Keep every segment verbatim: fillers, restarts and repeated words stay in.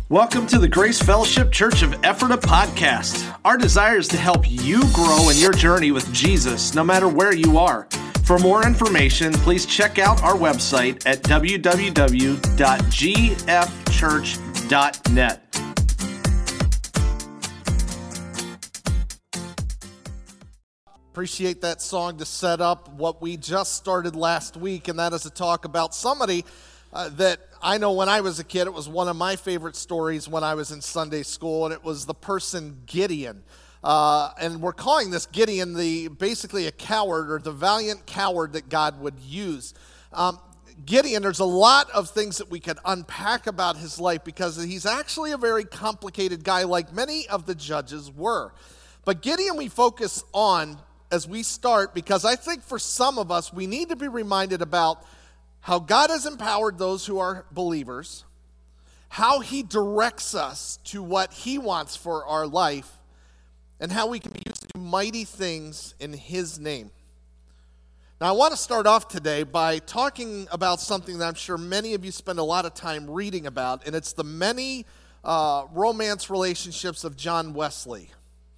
Welcome to the Grace Fellowship Church of Ephrata podcast. Our desire is to help you grow in your journey with Jesus, no matter where you are. For more information, please check out our website at w w w dot g f church dot net. Appreciate that song to set up what we just started last week, and that is a talk about somebody uh, that I know when I was a kid, it was one of my favorite stories when I was in Sunday school, and it was the person Gideon. Uh, and we're calling this Gideon the basically a coward or the valiant coward that God would use. Um, Gideon, there's a lot of things that we could unpack about his life because he's actually a very complicated guy, like many of the judges were. But Gideon we focus on as we start because I think for some of us, we need to be reminded about how God has empowered those who are believers, how he directs us to what he wants for our life, and how we can be used to do mighty things in his name. Now, I want to start off today by talking about something that I'm sure many of you spend a lot of time reading about, and it's the many uh, romance relationships of John Wesley.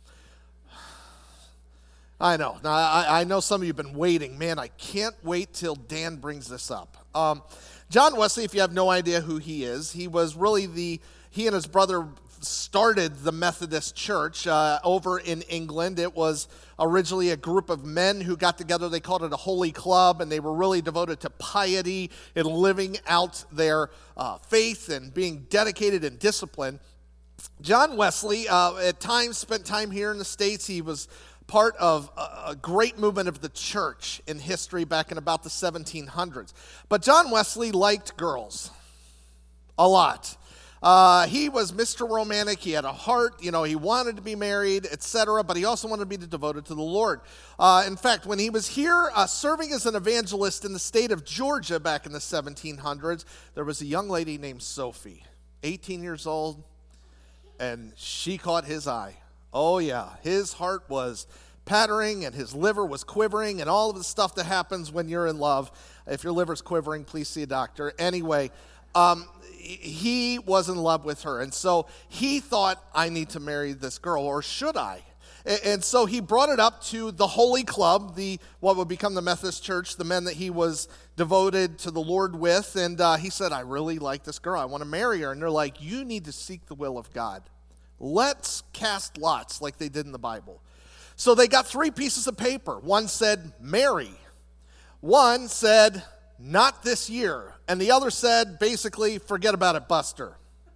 I know. Now, I, I know some of you have been waiting. Man, I can't wait till Dan brings this up. Um, John Wesley, if you have no idea who he is, he was really the, he and his brother started the Methodist Church uh, over in England. It was originally a group of men who got together. They called it a holy club, and they were really devoted to piety and living out their uh, faith and being dedicated and disciplined. John Wesley, uh, at times, spent time here in the States. He was part of a great movement of the church in history back in about the seventeen hundreds. But John Wesley liked girls a lot. Uh, he was Mister Romantic. He had a heart. You know, he wanted to be married, et cetera, but he also wanted to be devoted to the Lord. Uh, in fact, when he was here uh, serving as an evangelist in the state of Georgia back in the seventeen hundreds, there was a young lady named Sophie, eighteen years old, and she caught his eye. Oh, yeah, his heart was pattering and his liver was quivering and all of the stuff that happens when you're in love. If your liver's quivering, please see a doctor. Anyway, um, he was in love with her, and so he thought, I need to marry this girl, or should I? And so he brought it up to the Holy Club, the what would become the Methodist Church, the men that he was devoted to the Lord with, and uh, he said, I really like this girl. I want to marry her. And they're like, you need to seek the will of God. Let's cast lots like they did in the Bible. So they got three pieces of paper. One said, marry. One said, not this year. And the other said, basically, forget about it, Buster.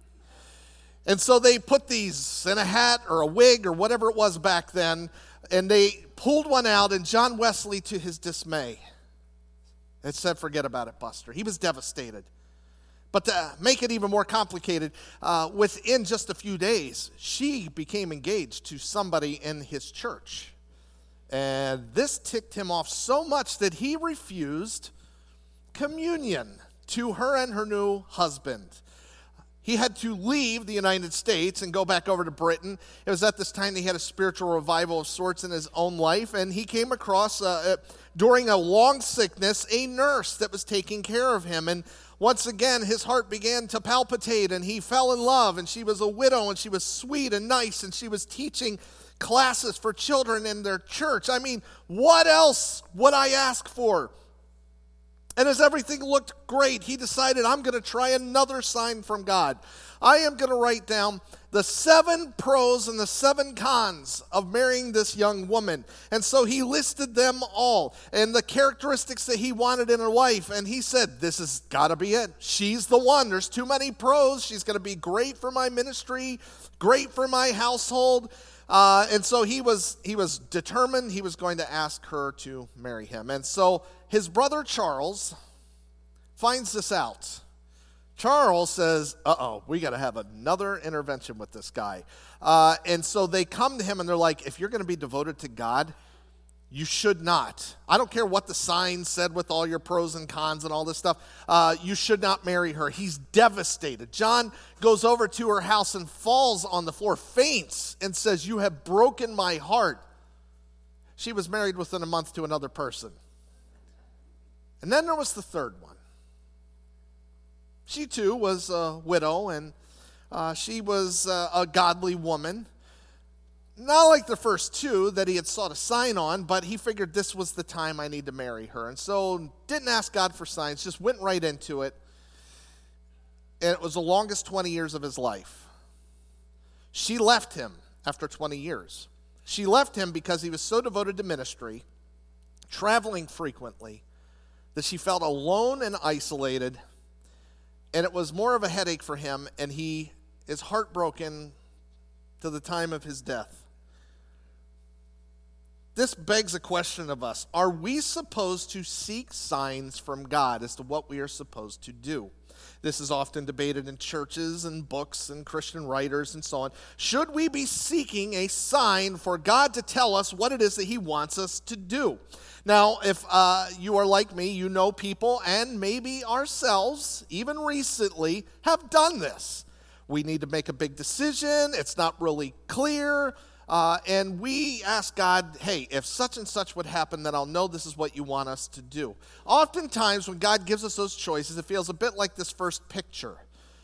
And so they put these in a hat or a wig or whatever it was back then, and they pulled one out, and John Wesley, to his dismay, it said, forget about it, Buster. He was devastated. But to make it even more complicated, uh, within just a few days, she became engaged to somebody in his church. And this ticked him off so much that he refused communion to her and her new husband. He had to leave the United States and go back over to Britain. It was at this time that he had a spiritual revival of sorts in his own life, and he came across, uh, during a long sickness, a nurse that was taking care of him. And once again, his heart began to palpitate, and he fell in love, and she was a widow, and she was sweet and nice, and she was teaching classes for children in their church. I mean, what else would I ask for? And as everything looked great, he decided, I'm going to try another sign from God. I am going to write down the seven pros and the seven cons of marrying this young woman. And so he listed them all and the characteristics that he wanted in a wife. And he said, this has got to be it. She's the one. There's too many pros. She's going to be great for my ministry, great for my household. Uh, and so he was he was determined he was going to ask her to marry him. And so his brother Charles finds this out. Charles says, uh-oh, we got to have another intervention with this guy. Uh, and so they come to him and they're like, if you're going to be devoted to God, you should not. I don't care what the sign said with all your pros and cons and all this stuff. Uh, you should not marry her. He's devastated. John goes over to her house and falls on the floor, faints, and says, you have broken my heart. She was married within a month to another person. And then there was the third one. She too was a widow, and Uh, she was uh, a godly woman. Not like the first two that he had sought a sign on, but he figured this was the time I need to marry her. And so didn't ask God for signs, just went right into it. And it was the longest twenty years of his life. She left him after twenty years. She left him because he was so devoted to ministry, traveling frequently, that she felt alone and isolated. And it was more of a headache for him, and he is heartbroken to the time of his death. This begs a question of us. Are we supposed to seek signs from God as to what we are supposed to do? This is often debated in churches and books and Christian writers and so on. Should we be seeking a sign for God to tell us what it is that he wants us to do? Now, if uh, you are like me, you know people, and maybe ourselves, even recently, have done this. We need to make a big decision. It's not really clear. Uh, and we ask God, hey, if such and such would happen, then I'll know this is what you want us to do. Oftentimes, when God gives us those choices, it feels a bit like this first picture.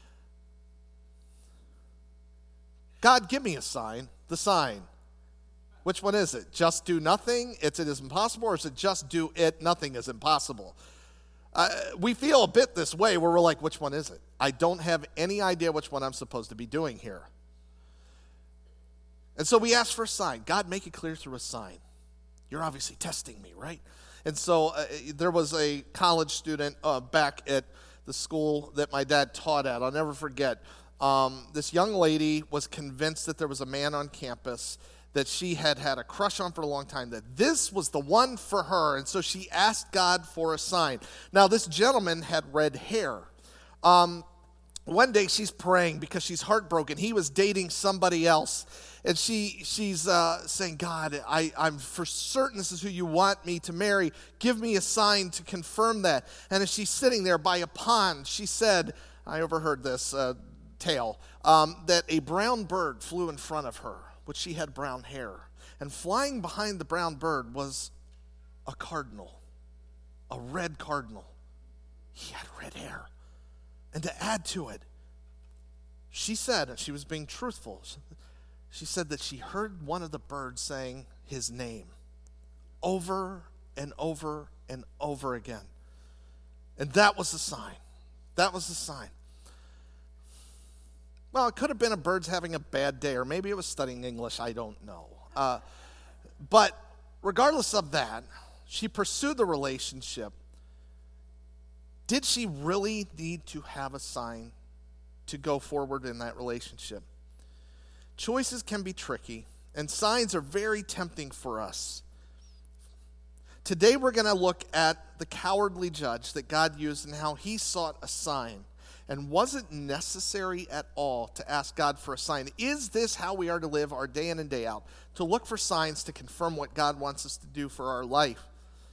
God, give me a sign. The sign. Which one is it? Just do nothing? It's it is impossible, or is it just do it? Nothing is impossible. Uh, we feel a bit this way where we're like, which one is it? I don't have any idea which one I'm supposed to be doing here. And so we ask for a sign. God, make it clear through a sign. You're obviously testing me, right? And so uh, there was a college student uh, back at the school that my dad taught at. I'll never forget. Um, this young lady was convinced that there was a man on campus that she had had a crush on for a long time, that this was the one for her. And so she asked God for a sign. Now, this gentleman had red hair. Um, one day she's praying because she's heartbroken. He was dating somebody else. And she she's uh, saying, God, I, I'm for certain this is who you want me to marry. Give me a sign to confirm that. And as she's sitting there by a pond, she said, I overheard this uh, tale, um, that a brown bird flew in front of her, which she had brown hair. And flying behind the brown bird was a cardinal, a red cardinal. He had red hair. And to add to it, she said, and she was being truthful, she said that she heard one of the birds saying his name over and over and over again. And that was the sign. That was the sign. Well, it could have been a bird's having a bad day, or maybe it was studying English. I don't know. Uh, but regardless of that, she pursued the relationship. Did she really need to have a sign to go forward in that relationship? Choices can be tricky, and signs are very tempting for us. Today we're going to look at the cowardly judge that God used and how he sought a sign. And was it necessary at all to ask God for a sign? Is this how we are to live our day in and day out? To look for signs to confirm what God wants us to do for our life.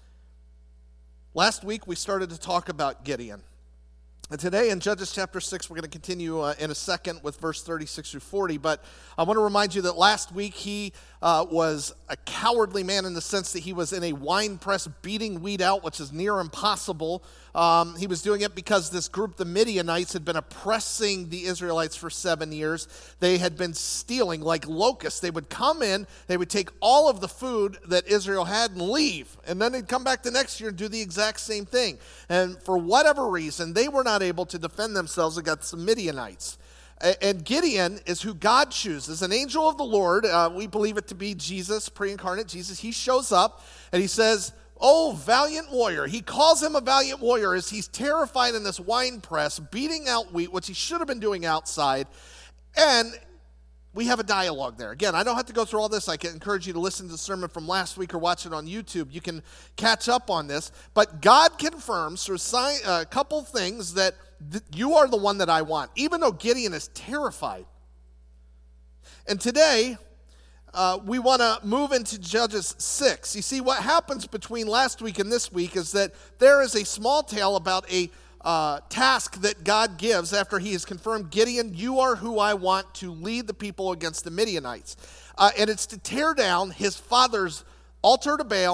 Last week we started to talk about Gideon. And today in Judges chapter six, we're going to continue uh, in a second with verse thirty-six through forty. But I want to remind you that last week he uh, was a cowardly man in the sense that he was in a wine press beating wheat out, which is near impossible. Um, he was doing it because this group, the Midianites, had been oppressing the Israelites for seven years. They had been stealing like locusts. They would come in, they would take all of the food that Israel had and leave. And then they'd come back the next year and do the exact same thing. And for whatever reason, they were not able to defend themselves against the Midianites. And Gideon is who God chooses, an angel of the Lord. Uh, we believe it to be Jesus, pre-incarnate Jesus. He shows up and he says, oh, valiant warrior. He calls him a valiant warrior as he's terrified in this wine press, beating out wheat, which he should have been doing outside. And we have a dialogue there. Again, I don't have to go through all this. I can encourage you to listen to the sermon from last week or watch it on YouTube. You can catch up on this. But God confirms through a couple things that th- you are the one that I want, even though Gideon is terrified. And today, uh, we want to move into Judges six. You see, what happens between last week and this week is that there is a small tale about a Uh, task that God gives after he has confirmed, Gideon, you are who I want to lead the people against the Midianites. Uh, and it's to tear down his father's altar to Baal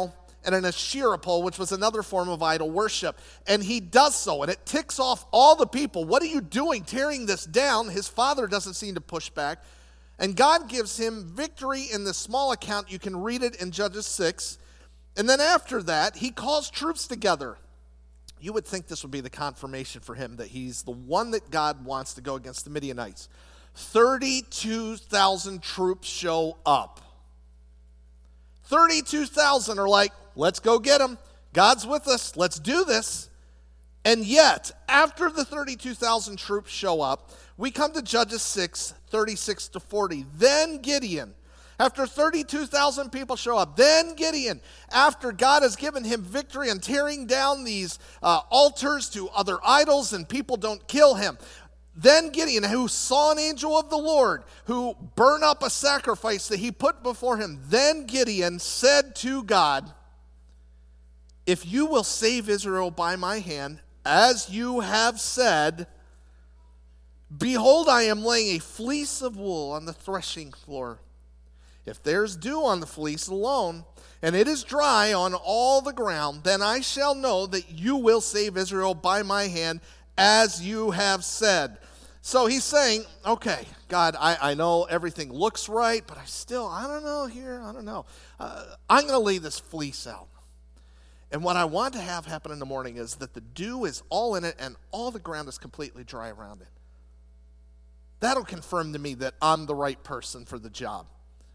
and an Asherah pole, which was another form of idol worship. And he does so, and it ticks off all the people. What are you doing tearing this down? His father doesn't seem to push back. And God gives him victory in this small account. You can read it in Judges six. And then after that, he calls troops together. You would think this would be the confirmation for him that he's the one that God wants to go against the Midianites. thirty-two thousand troops show up. thirty-two thousand are like, let's go get them. God's with us. Let's do this. And yet, after the thirty-two thousand troops show up, we come to Judges six, thirty-six to forty. Then Gideon, after thirty-two thousand people show up, then Gideon, after God has given him victory and tearing down these uh, altars to other idols and people don't kill him, then Gideon, who saw an angel of the Lord, who burned up a sacrifice that he put before him, then Gideon said to God, if you will save Israel by my hand, as you have said, behold, I am laying a fleece of wool on the threshing floor. If there's dew on the fleece alone, and it is dry on all the ground, then I shall know that you will save Israel by my hand, as you have said. So he's saying, okay, God, I, I know everything looks right, but I still, I don't know here, I don't know. Uh, I'm going to lay this fleece out. And what I want to have happen in the morning is that the dew is all in it and all the ground is completely dry around it. That'll confirm to me that I'm the right person for the job.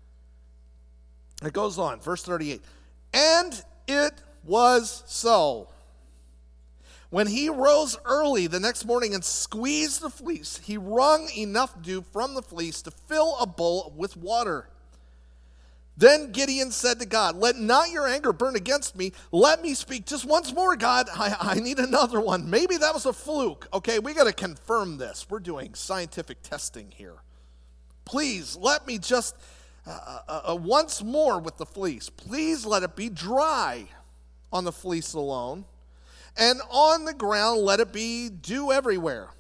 It goes on, verse thirty-eight. And it was so. When he rose early the next morning and squeezed the fleece, he wrung enough dew from the fleece to fill a bowl with water. Then Gideon said to God, let not your anger burn against me. Let me speak just once more, God. I, I need another one. Maybe that was a fluke. Okay, we got to confirm this. We're doing scientific testing here. Please let me just uh, uh, uh, once more with the fleece. Please let it be dry on the fleece alone. And on the ground, let it be dew everywhere.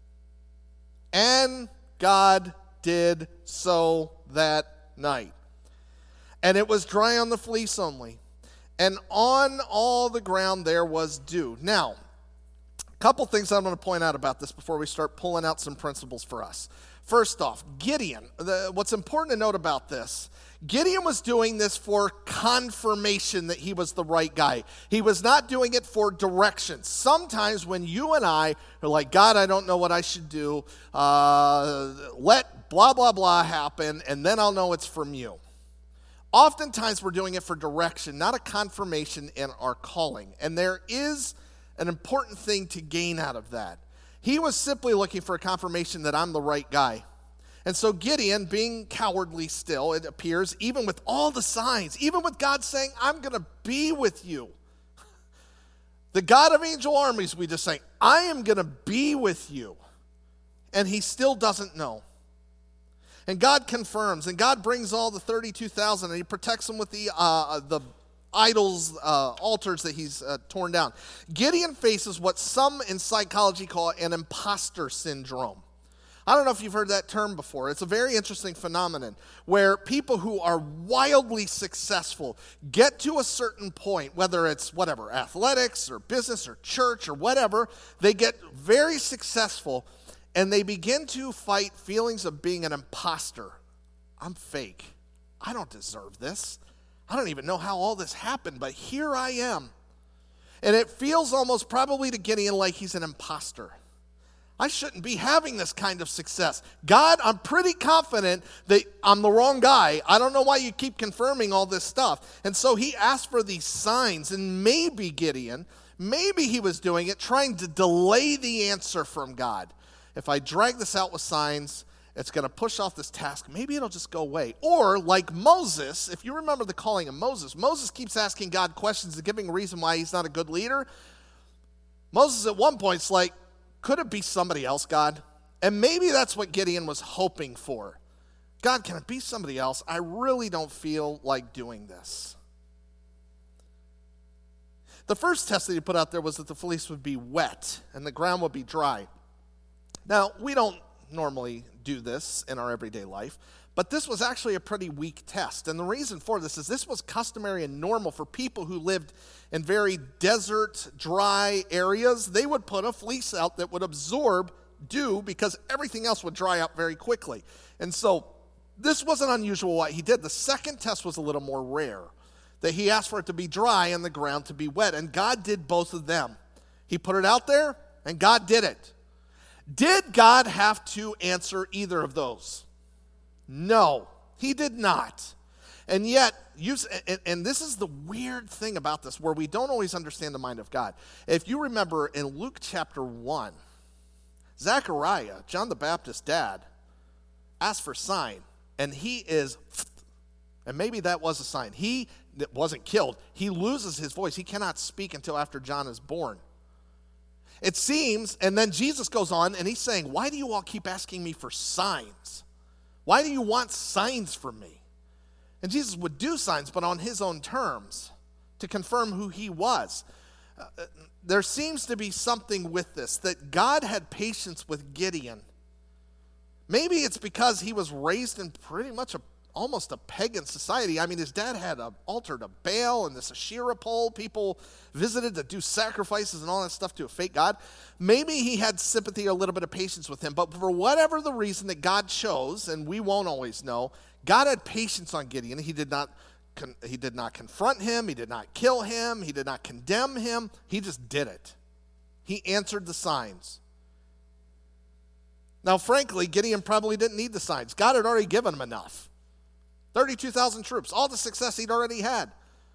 And God did so that night. And it was dry on the fleece only. And on all the ground there was dew. Now, a couple things I'm going to point out about this before we start pulling out some principles for us. First off, Gideon. The, what's important to note about this, Gideon was doing this for confirmation that he was the right guy. He was not doing it for direction. Sometimes when you and I are like, God, I don't know what I should do, uh, let blah, blah, blah happen, and then I'll know it's from you. Oftentimes we're doing it for direction, not a confirmation in our calling. And there is an important thing to gain out of that. He was simply looking for a confirmation that I'm the right guy. And so Gideon, being cowardly still, it appears, even with all the signs, even with God saying, I'm going to be with you. The God of angel armies, we just say, I am going to be with you. And he still doesn't know. And God confirms, and God brings all the thirty-two thousand, and he protects them with the uh, the idols, uh, altars that he's uh, torn down. Gideon faces what some in psychology call an imposter syndrome. I don't know if you've heard that term before. It's a very interesting phenomenon where people who are wildly successful get to a certain point, whether it's whatever, athletics or business or church or whatever, they get very successful. And they begin to fight feelings of being an imposter. I'm fake. I don't deserve this. I don't even know how all this happened, but here I am. And it feels almost probably to Gideon like he's an imposter. I shouldn't be having this kind of success. God, I'm pretty confident that I'm the wrong guy. I don't know why you keep confirming all this stuff. And so he asked for these signs, and maybe Gideon, maybe he was doing it trying to delay the answer from God. If I drag this out with signs, it's going to push off this task. Maybe it'll just go away. Or like Moses, if you remember the calling of Moses, Moses keeps asking God questions and giving a reason why he's not a good leader. Moses at one point is like, could it be somebody else, God? And maybe that's what Gideon was hoping for. God, can it be somebody else? I really don't feel like doing this. The first test that he put out there was that the fleece would be wet and the ground would be dry. Now, we don't normally do this in our everyday life, But this was actually a pretty weak test. And the reason for this is this was customary and normal for people who lived in very desert, dry areas. They would put a fleece out that would absorb dew because everything else would dry up very quickly. And so this wasn't unusual what he did. The second test was a little more rare, that he asked for it to be dry and the ground to be wet. And God did both of them. He put it out there, and God did it. Did God have to answer either of those? No, he did not. And yet, you, and, and this is the weird thing about this, where we don't always understand the mind of God. If you remember in Luke chapter one, Zechariah, John the Baptist's dad, asked for a sign, and he is, and maybe that was a sign. He wasn't killed. He loses his voice. He cannot speak until after John is born. It seems, and then Jesus goes on, and he's saying, why do you all keep asking me for signs? Why do you want signs from me? And Jesus would do signs, but on his own terms, to confirm who he was. Uh, there seems to be something with this, that God had patience with Gideon. Maybe it's because he was raised in pretty much a, almost a pagan society. I mean, his dad had an altar to Baal and this Asherah pole. People visited to do sacrifices and all that stuff to a fake god. Maybe he had sympathy or a little bit of patience with him, but for whatever the reason that God chose, and we won't always know, God had patience on Gideon. He did not, con- he did not confront him. He did not kill him. He did not condemn him. He just did it. He answered the signs. Now, frankly, Gideon probably didn't need the signs. God had already given him enough. thirty-two thousand troops, all the success he'd already had.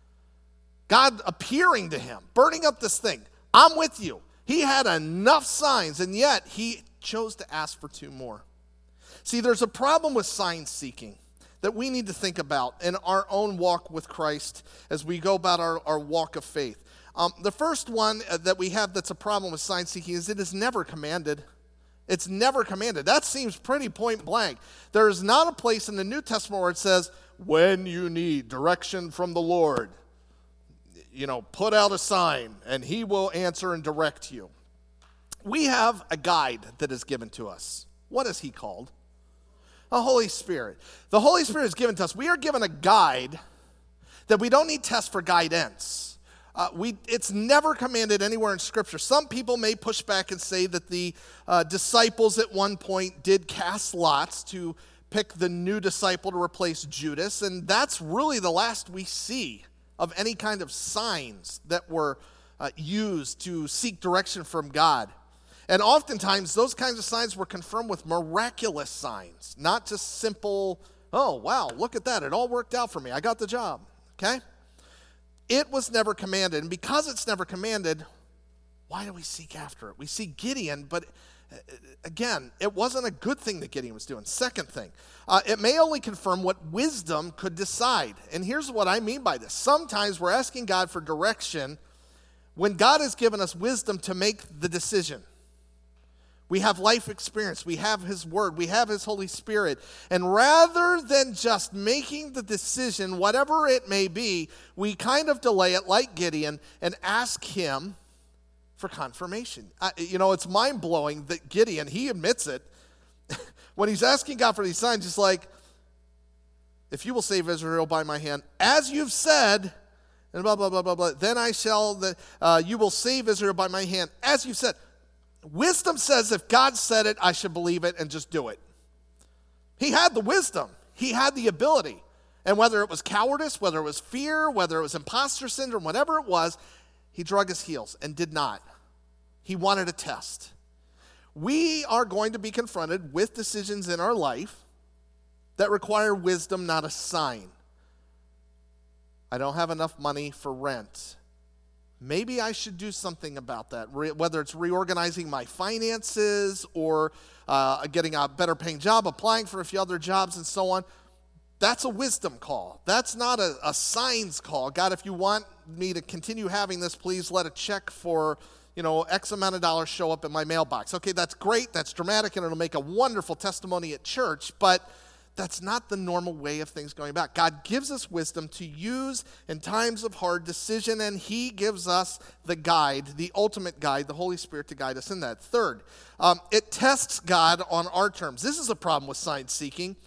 God appearing to him, burning up this thing. I'm with you. He had enough signs, and yet he chose to ask for two more. See, there's a problem with sign seeking that we need to think about in our own walk with Christ as we go about our, our walk of faith. Um, the first one that we have that's a problem with sign seeking is it is never commanded. It's never commanded. That seems pretty point blank. There is not a place in the New Testament where it says, when you need direction from the Lord, you know, put out a sign and he will answer and direct you. We have a guide that is given to us. What is he called? The Holy Spirit. The Holy Spirit is given to us. We are given a guide that we don't need tests for guidance. Uh, we, it's never commanded anywhere in Scripture. Some people may push back and say that the uh, disciples at one point did cast lots to pick the new disciple to replace Judas, and that's really the last we see of any kind of signs that were uh, used to seek direction from God. And oftentimes, those kinds of signs were confirmed with miraculous signs, not just simple, oh, wow, look at that. It all worked out for me. I got the job, okay? It was never commanded, and because it's never commanded, why do we seek after it? We see Gideon, but again, it wasn't a good thing that Gideon was doing. Second thing, uh, it may only confirm what wisdom could decide, and here's what I mean by this. Sometimes we're asking God for direction when God has given us wisdom to make the decision. We have life experience. We have his word. We have his Holy Spirit. And rather than just making the decision, whatever it may be, we kind of delay it like Gideon and ask him for confirmation. I, you know, it's mind-blowing that Gideon, he admits it, when he's asking God for these signs, he's like, if you will save Israel by my hand, as you've said, and blah, blah, blah, blah, blah, then I shall, the, uh, you will save Israel by my hand, as you've said. Wisdom says if God said it, I should believe it and just do it. He had the wisdom. He had the ability. And whether it was cowardice, whether it was fear, whether it was imposter syndrome, whatever it was, he drug his heels and did not. He wanted a test. We are going to be confronted with decisions in our life that require wisdom, not a sign. I don't have enough money for rent. Maybe I should do something about that, Re- whether it's reorganizing my finances or uh, getting a better paying job, applying for a few other jobs and so on. That's a wisdom call. That's not a, a signs call. God, if you want me to continue having this, please let a check for, you know, X amount of dollars show up in my mailbox. Okay, that's great. That's dramatic, and it'll make a wonderful testimony at church, but that's not the normal way of things going about. God gives us wisdom to use in times of hard decision, and he gives us the guide, the ultimate guide, the Holy Spirit to guide us in that. Third, um, it tests God on our terms. This is a problem with sign seeking.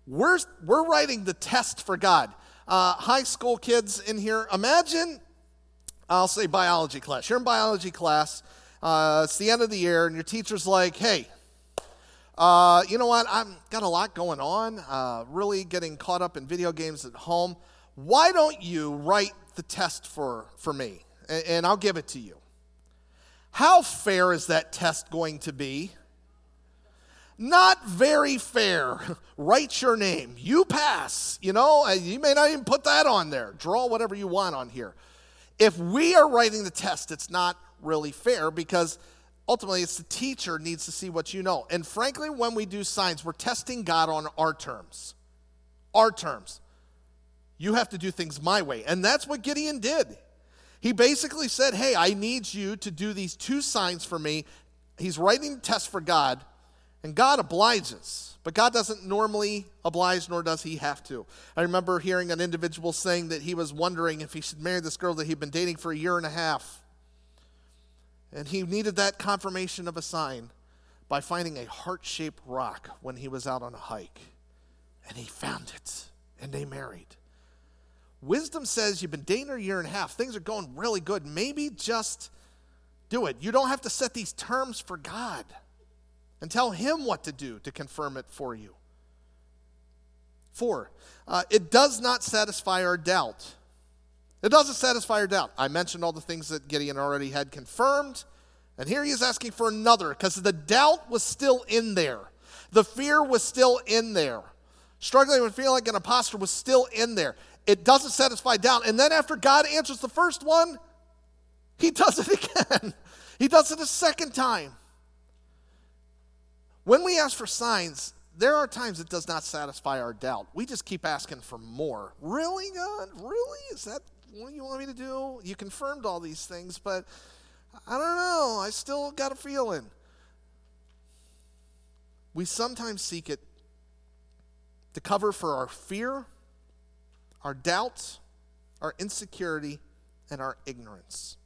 We're, we're writing the test for God. Uh, high school kids in here, imagine, I'll say biology class. You're in biology class. Uh, it's the end of the year, and your teacher's like, hey, uh, you know what? I've got a lot going on, uh, really getting caught up in video games at home. Why don't you write the test for, for me, and, and I'll give it to you. How fair is that test going to be? Not very fair. Write your name. You pass. You know, you may not even put that on there. Draw whatever you want on here. If we are writing the test, it's not really fair because ultimately it's the teacher needs to see what you know. And frankly, when we do signs, we're testing God on our terms. Our terms. You have to do things my way. And that's what Gideon did. He basically said, hey, I need you to do these two signs for me. He's writing the test for God, and God obliges. But God doesn't normally oblige, nor does he have to. I remember hearing an individual saying that he was wondering if he should marry this girl that he'd been dating for a year and a half. And he needed that confirmation of a sign by finding a heart-shaped rock when he was out on a hike. And he found it, and they married. Wisdom says you've been dating her a year and a half. Things are going really good. Maybe just do it. You don't have to set these terms for God and tell him what to do to confirm it for you. Four, uh, it does not satisfy our doubt. It doesn't satisfy our doubt. I mentioned all the things that Gideon already had confirmed, and here he is asking for another because the doubt was still in there. The fear was still in there. Struggling with feeling like an imposter was still in there. It doesn't satisfy doubt. And then after God answers the first one, he does it again. He does it a second time. When we ask for signs, there are times it does not satisfy our doubt. We just keep asking for more. Really, God? Really? Is that what you want me to do? You confirmed all these things, but I don't know. I still got a feeling. We sometimes seek it to cover for our fear, our doubts, our insecurity, and our ignorance.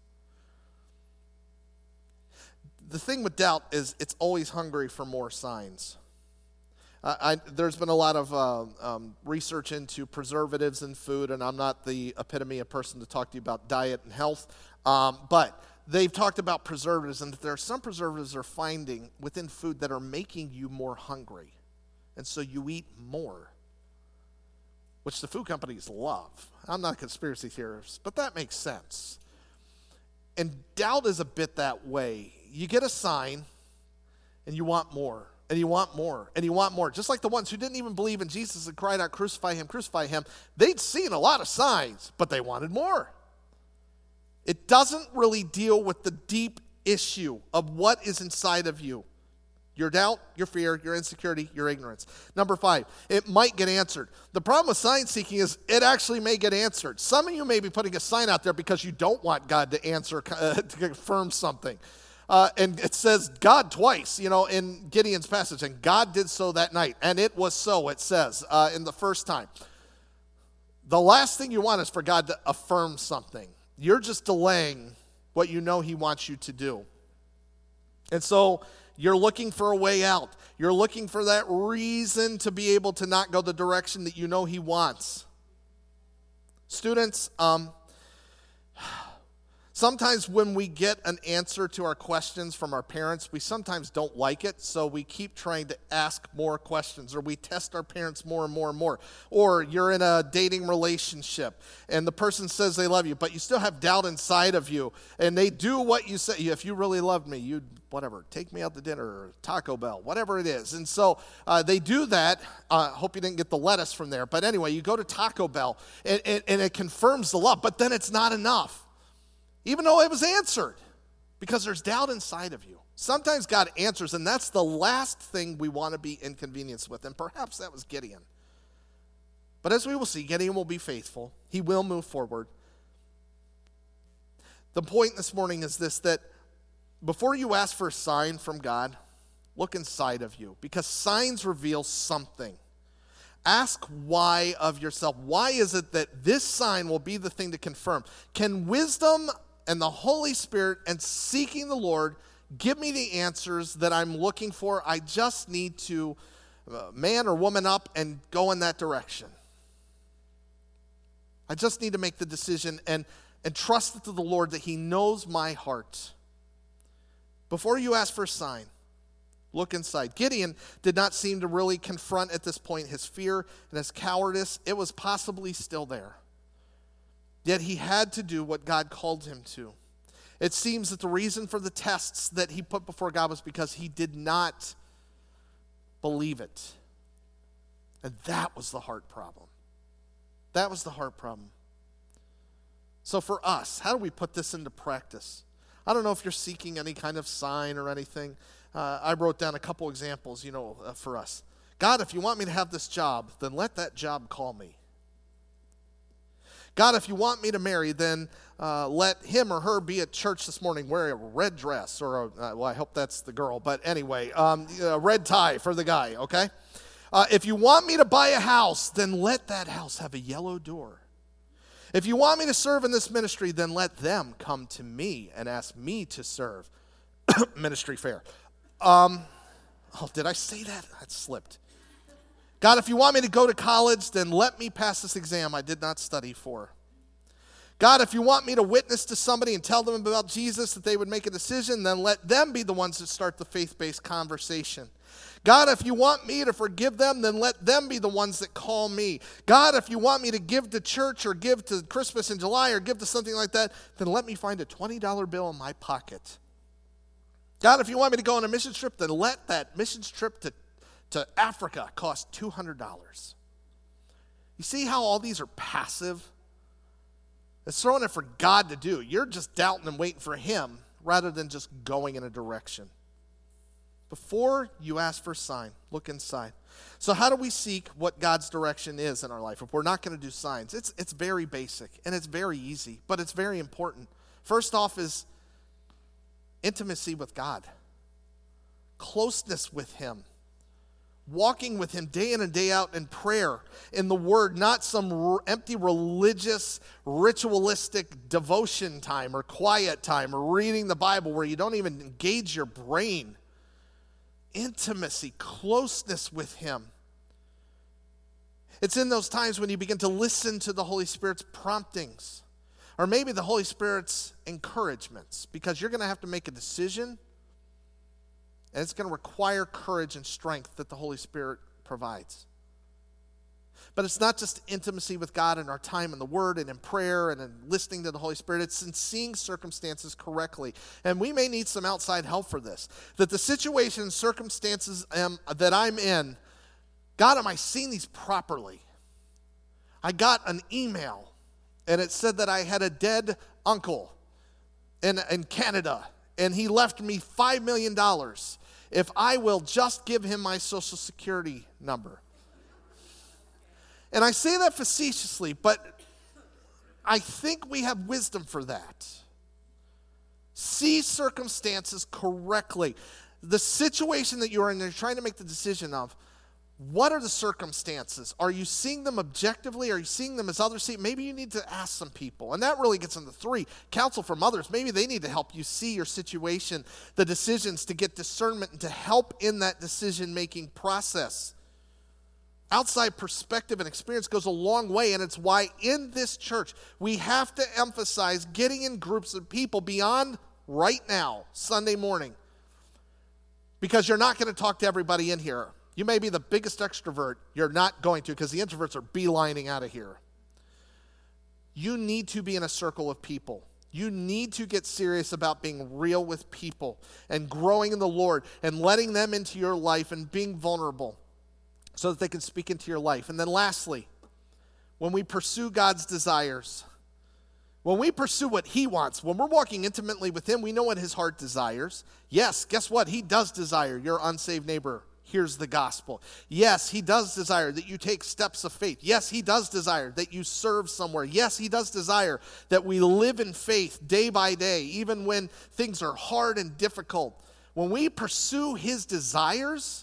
The thing with doubt is it's always hungry for more signs. Uh, I, there's been a lot of uh, um, research into preservatives in food, and I'm not the epitome of person to talk to you about diet and health, um, but they've talked about preservatives, and that there are some preservatives they're finding within food that are making you more hungry, and so you eat more, which the food companies love. I'm not a conspiracy theorist, but that makes sense. And doubt is a bit that way. You get a sign, and you want more, and you want more, and you want more. Just like the ones who didn't even believe in Jesus and cried out, crucify him, crucify him. They'd seen a lot of signs, but they wanted more. It doesn't really deal with the deep issue of what is inside of you. Your doubt, your fear, your insecurity, your ignorance. Number five, it might get answered. The problem with sign seeking is it actually may get answered. Some of you may be putting a sign out there because you don't want God to answer, uh, to confirm something. Uh, and it says God twice, you know, in Gideon's passage. And God did so that night. And it was so, it says, uh, in the first time. The last thing you want is for God to affirm something. You're just delaying what you know he wants you to do. And so you're looking for a way out. You're looking for that reason to be able to not go the direction that you know he wants. Students, um, sometimes when we get an answer to our questions from our parents, we sometimes don't like it, so we keep trying to ask more questions, or we test our parents more and more and more. Or you're in a dating relationship, and the person says they love you, but you still have doubt inside of you, and they do what you say. If you really loved me, you'd, whatever, take me out to dinner, or Taco Bell, whatever it is. And so uh, they do that. I uh, hope you didn't get the lettuce from there. But anyway, you go to Taco Bell, and, and, and it confirms the love, but then it's not enough. Even though it was answered, because there's doubt inside of you. Sometimes God answers, and that's the last thing we want to be inconvenienced with, and perhaps that was Gideon. But as we will see, Gideon will be faithful. He will move forward. The point this morning is this, that before you ask for a sign from God, look inside of you, because signs reveal something. Ask why of yourself. Why is it that this sign will be the thing to confirm? Can wisdom and the Holy Spirit and seeking the Lord give me the answers that I'm looking for? I just need to man or woman up and go in that direction. I just need to make the decision and, and trust it to the Lord that he knows my heart. Before you ask for a sign, look inside. Gideon did not seem to really confront at this point his fear and his cowardice. It was possibly still there. Yet he had to do what God called him to. It seems that the reason for the tests that he put before God was because he did not believe it. And that was the heart problem. That was the heart problem. So for us, how do we put this into practice? I don't know if you're seeking any kind of sign or anything. Uh, I wrote down a couple examples, you know, uh, for us. God, if you want me to have this job, then let that job call me. God, if you want me to marry, then uh, let him or her be at church this morning wearing a red dress, or a, uh, well, I hope that's the girl, but anyway, um, a red tie for the guy, okay? Uh, if you want me to buy a house, then let that house have a yellow door. If you want me to serve in this ministry, then let them come to me and ask me to serve. Ministry fair. Um, oh, did I say that? That slipped. God, if you want me to go to college, then let me pass this exam I did not study for. God, if you want me to witness to somebody and tell them about Jesus, that they would make a decision, then let them be the ones that start the faith-based conversation. God, if you want me to forgive them, then let them be the ones that call me. God, if you want me to give to church or give to Christmas in July or give to something like that, then let me find a twenty dollar bill in my pocket. God, if you want me to go on a mission trip, then let that mission trip to, to Africa cost two hundred dollars. You see how all these are passive? It's throwing it for God to do. You're just doubting and waiting for him rather than just going in a direction. Before you ask for a sign, look inside. So how do we seek what God's direction is in our life if we're not going to do signs? It's, it's very basic and it's very easy, but it's very important. First off is intimacy with God, closeness with him, walking with him day in and day out in prayer, in the word, not some r- empty religious, ritualistic devotion time or quiet time or reading the Bible where you don't even engage your brain. Intimacy, closeness with him. It's in those times when you begin to listen to the Holy Spirit's promptings, or maybe the Holy Spirit's encouragements, because you're going to have to make a decision, and it's going to require courage and strength that the Holy Spirit provides. But it's not just intimacy with God in our time in the Word and in prayer and in listening to the Holy Spirit. It's in seeing circumstances correctly. And we may need some outside help for this. That the situation, circumstances um, that I'm in, God, am I seeing these properly? I got an email, and it said that I had a dead uncle in, in Canada, and he left me five million dollars if I will just give him my Social Security number. And I say that facetiously, but I think we have wisdom for that. See circumstances correctly. The situation that you're in, you're trying to make the decision of, what are the circumstances? Are you seeing them objectively? Are you seeing them as others see? Maybe you need to ask some people. And that really gets into three. Counsel from others. Maybe they need to help you see your situation, the decisions, to get discernment and to help in that decision-making process. Outside perspective and experience goes a long way, and it's why in this church we have to emphasize getting in groups of people beyond right now, Sunday morning, because you're not going to talk to everybody in here. You may be the biggest extrovert, you're not going to, because the introverts are beelining out of here. You need to be in a circle of people. You need to get serious about being real with people and growing in the Lord and letting them into your life and being vulnerable, so that they can speak into your life. And then lastly, when we pursue God's desires, when we pursue what he wants, when we're walking intimately with him, we know what his heart desires. Yes, guess what? He does desire your unsaved neighbor hears the gospel. Yes, he does desire that you take steps of faith. Yes, he does desire that you serve somewhere. Yes, he does desire that we live in faith day by day, even when things are hard and difficult. When we pursue his desires,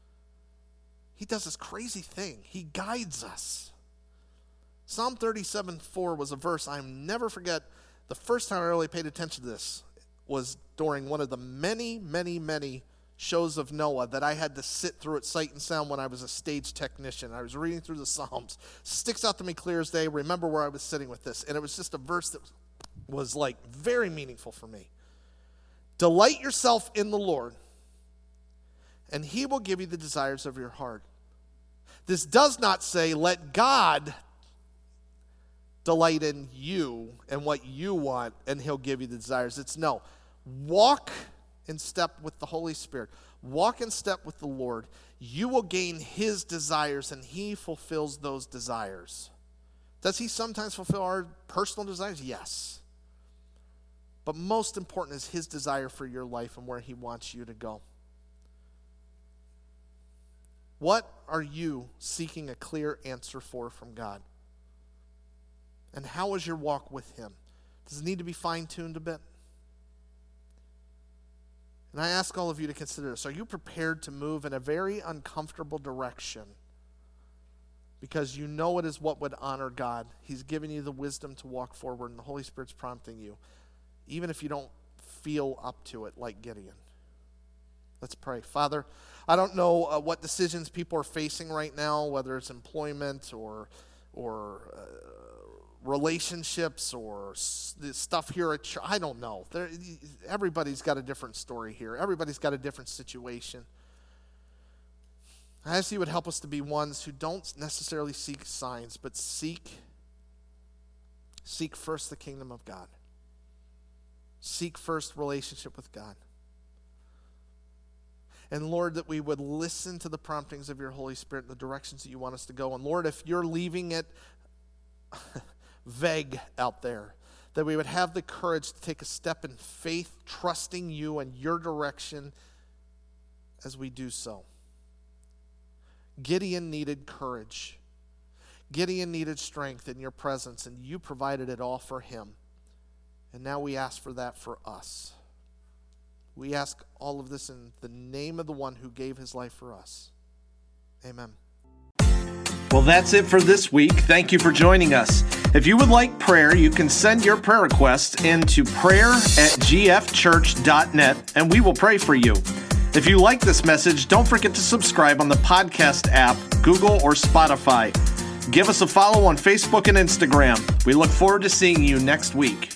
he does this crazy thing. He guides us. Psalm thirty-seven four was a verse I never forget. The first time I really paid attention to this was during one of the many, many, many shows of Noah that I had to sit through at Sight and Sound when I was a stage technician. I was reading through the Psalms. Sticks out to me clear as day. Remember where I was sitting with this. And it was just a verse that was like very meaningful for me. Delight yourself in the Lord, and he will give you the desires of your heart. This does not say let God delight in you and what you want, and he'll give you the desires. It's no. Walk in step with the Holy Spirit. Walk in step with the Lord. You will gain his desires, and he fulfills those desires. Does he sometimes fulfill our personal desires? Yes. But most important is his desire for your life and where he wants you to go. What are you seeking a clear answer for from God? And how is your walk with him? Does it need to be fine-tuned a bit? And I ask all of you to consider this. Are you prepared to move in a very uncomfortable direction because you know it is what would honor God? He's given you the wisdom to walk forward, and the Holy Spirit's prompting you, even if you don't feel up to it like Gideon. Let's pray. Father, I don't know uh, what decisions people are facing right now, whether it's employment or or uh, relationships or s- stuff here at church. I don't know. There, everybody's got a different story here. Everybody's got a different situation. I ask you would help us to be ones who don't necessarily seek signs, but seek, seek first the kingdom of God. Seek first relationship with God. And Lord, that we would listen to the promptings of your Holy Spirit, the directions that you want us to go. And Lord, if you're leaving it vague out there, that we would have the courage to take a step in faith, trusting you and your direction as we do so. Gideon needed courage. Gideon needed strength in your presence, and you provided it all for him. And now we ask for that for us. We ask all of this in the name of the one who gave his life for us. Amen. Well, that's it for this week. Thank you for joining us. If you would like prayer, you can send your prayer request into prayer at g f church dot net, and we will pray for you. If you like this message, don't forget to subscribe on the podcast app, Google or Spotify. Give us a follow on Facebook and Instagram. We look forward to seeing you next week.